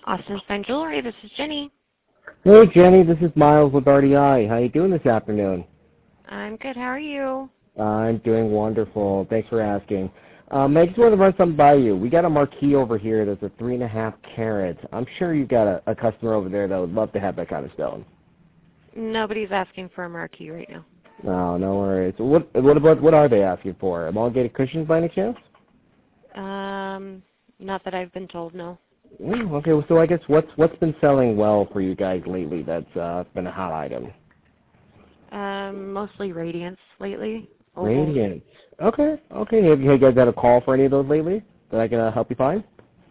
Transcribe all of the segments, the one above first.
Austin's Fine Jewelry. This is Jenny. Hey, Jenny. This is Miles with RDI. How you doing this afternoon? I'm good. How are you? I'm doing wonderful. Thanks for asking. I just wanted to run something by you. We got a marquee over here that's a 3.5 carat. I'm sure you've got a customer over there that would love to have that kind of stone. Nobody's asking for a marquee right now. No, no worries. What are they asking for? Elongated cushions by any chance? Not that I've been told, no. Okay, well, so I guess what's been selling well for you guys lately that's been a hot item? Mostly Radiance lately. Radiance. Okay. Have you guys had a call for any of those lately that I can help you find?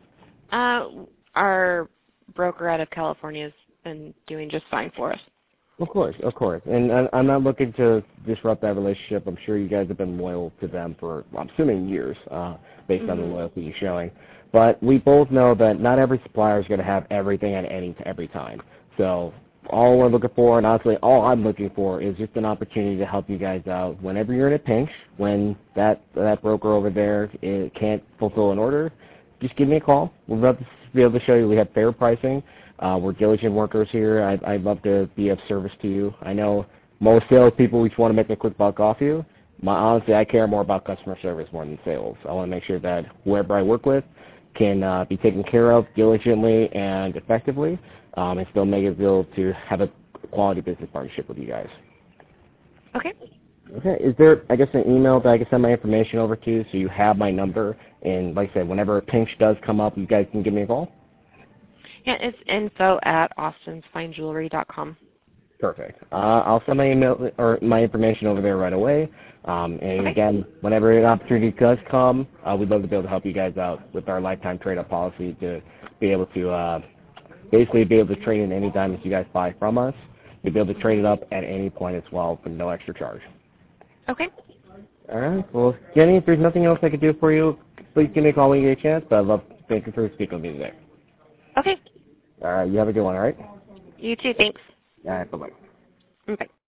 Our broker out of California has been doing just fine for us. Of course. And I'm not looking to disrupt that relationship. I'm sure you guys have been loyal to them for, I'm assuming, years, based on the loyalty you're showing. But we both know that not every supplier is going to have everything at every time. So all we're looking for, and honestly all I'm looking for, is just an opportunity to help you guys out whenever you're in a pinch, when that broker over there can't fulfill an order. Just give me a call. We'd love to be able to show you we have fair pricing. We're diligent workers here. I'd love to be of service to you. I know most salespeople just want to make a quick buck off you. Honestly, I care more about customer service more than sales. I want to make sure that whoever I work with can be taken care of diligently and effectively, and still make it able to have a quality business partnership with you guys. Okay. Okay. Is there, I guess, an email that I can send my information over to so you have my number? And like I said, whenever a pinch does come up, you guys can give me a call? Yeah, it's info@austinsfinejewelry.com. Perfect. I'll send my email or my information over there right away. And again, whenever an opportunity does come, we'd love to be able to help you guys out with our lifetime trade-up policy to be able to basically be able to trade in any time that you guys buy from us. You'll be able to trade it up at any point as well for no extra charge. Okay. All right. Well, Jenny, if there's nothing else I could do for you, please give me a call when you get a chance. But I'd love to thank you for speaking with me today. Okay. All right. You have a good one, all right? You too. Thanks. All right. Bye-bye. Bye.